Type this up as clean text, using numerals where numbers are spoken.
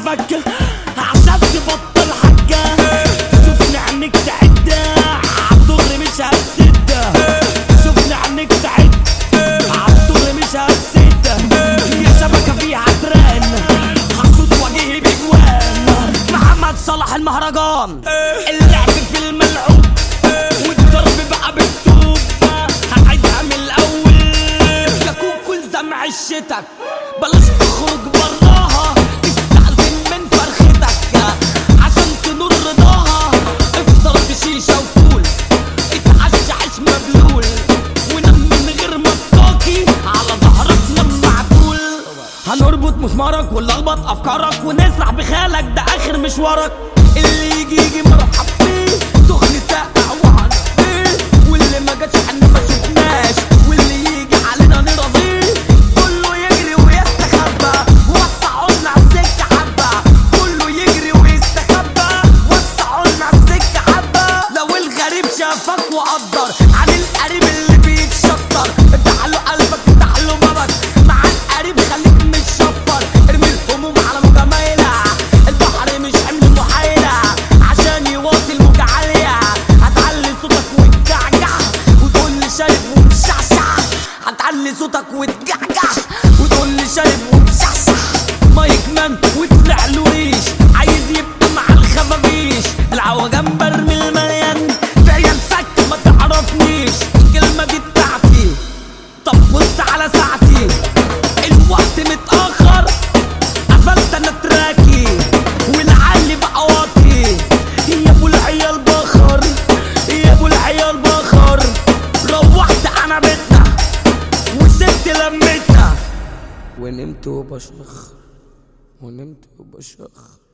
شافك عشان تبطل حاجة، شوفني عنك تعد عالدغري مش هتسد، شوفني عنك تعد عالدغري مش هتسد. يا شبكة فيها تران خصوص وجهي بجوان، محمد صلاح المهرجان اللعب في الملعوب والضرب بقى بالطوب. هعيدها من الاول يا كوكو الزم عشتك بلاش تخرج براها، استأذن من فرختك عشان تنور رضاها. افطر بشيشة وفول اتعشى عيش مبلول، ونام من غير ما تطاقي على ظهرك نام معدول. هنربط مسمارك ونلخبط افكارك ونسرح بخيالك ده اخر مشوارك. اللي يجي مرحب بيه سخن ساقع وهنقيه، واللي ما جاتش حنا ما شفناش، واللي يجي علينا نرضيه. كله يجري ويستخبى وسعوا لنا السكة حبة، كله يجري ويستخبى وسعوا لنا السكة حبة. لو الغريب شافك وقدر عن القريب اللي بيتشطر، افتح له قلبك افتح له بابك، مع القريب خليك متشفر. ارمي الهموم على موجة مايلة، البحر مش حمل محايلة عشان يواطي الموجة عالية. هتعلي صوتك وتجعجع وتقول لي شارب ومشعشع، هتعلي صوتك وتجعجع وتقول لي شارب ومشعشع. مايك مان وطلع له ريش عايز يبقى مع الخفافيش، العوجان برمي المليان في عيال سك ما تعرفنيش. الكلمة دي بتاعتي طب بص على ساعتي، الوقت متأخر قفلت انا تراكي والعلي بقى واطي. يا ابو العيال بخر يا ابو العيال بخر، روحت انا بيتنا وسبت لمتنا ونمت وبشخ ونمت وبشخ.